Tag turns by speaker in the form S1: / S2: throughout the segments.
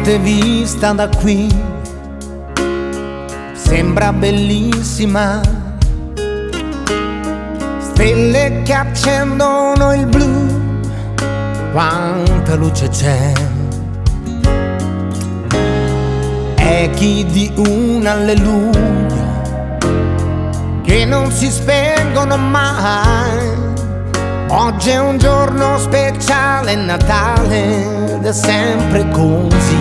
S1: notte vista da qui sembra bellissima, stelle che accendono il blu, quanta luce c'è, echi di un alleluia che non si spengono mai. Oggi è un giorno speciale, Natale, ed è sempre così.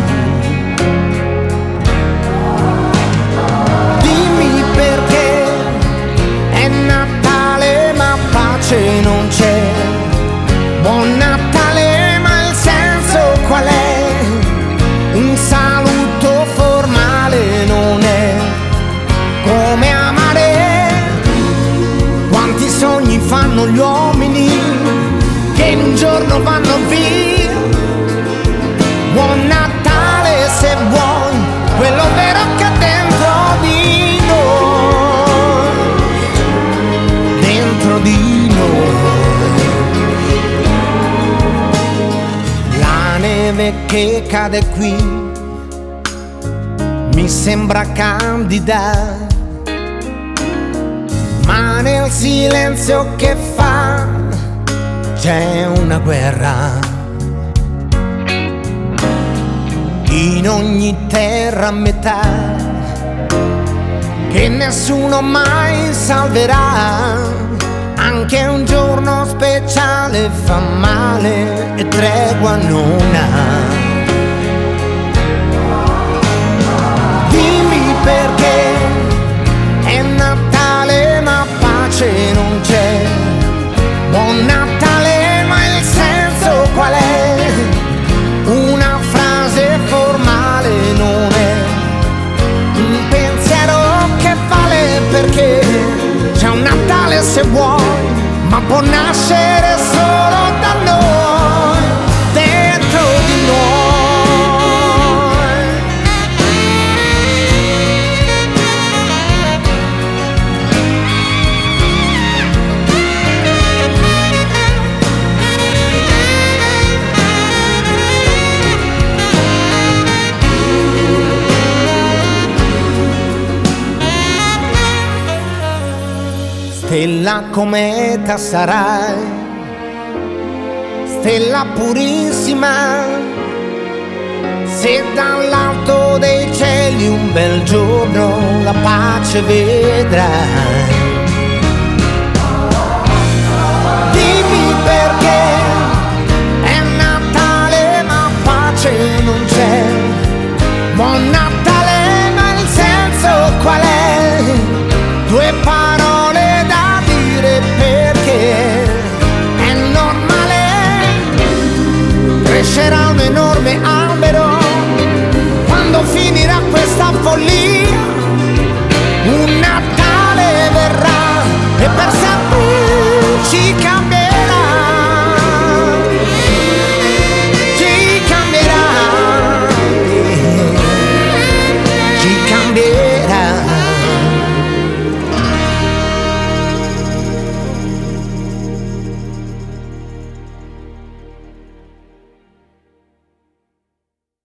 S1: Dimmi perché è Natale ma pace non c'è. Buon Natale ma il senso qual è? Un saluto formale non è come amare. Quanti sogni fanno gli uomini che in un giorno vanno via. Buon Natale se vuoi, quello vero che è dentro di noi, dentro di noi. La neve che cade qui mi sembra candida, ma nel silenzio che fa c'è una guerra. In ogni terra a metà che nessuno mai salverà. Anche un giorno speciale fa male e tregua non ha. Dimmi perché è Natale ma pace non c'è. Buon Natale ma il senso qual è? Una frase formale non è un pensiero che vale, perché c'è un Natale se vuoi, ma può nascere solo da noi, dentro di noi. Stella cometa sarai, stella purissima, se dall'alto dei cieli un bel giorno la pace vedrai.